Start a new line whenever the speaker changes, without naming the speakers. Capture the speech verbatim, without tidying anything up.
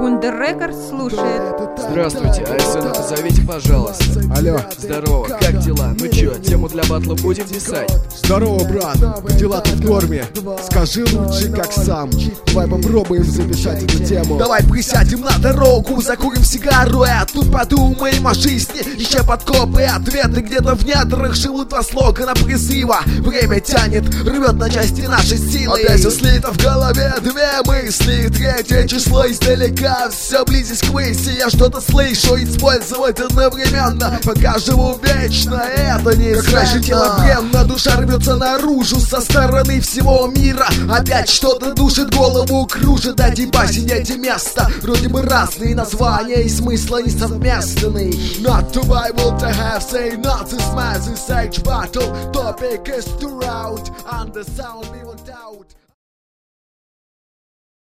Under Records слушает.
Здравствуйте, Айсена, позовите, пожалуйста.
Алло.
Здорово, как дела? Ну чё, тему для батла будем писать?
Здорово, брат, дела-то в норме. Скажи лучше, как сам. Давай попробуем записать эту тему.
Давай присядем на дорогу, закурим сигару, а тут подумаем о жизни. Еще подкопы, ответы где-то в недрах живут во слогана призыва. Время тянет, рвет на части наши силы. Опять все слито в голове, две мысли. Третье число издалека, все близись к мысли. Я что-то слышу, использовать одновременно. Пока живу вечно, это не как раньше тело бренно, душа рвется наружу со стороны всего мира. Опять что-то душит, голову кружит. Дайте баси, нет места. Вроде бы разные названия и смысла несовместные. Not to Bible to have say, not to smash this age battle. Topic is to route, and the sound we want out.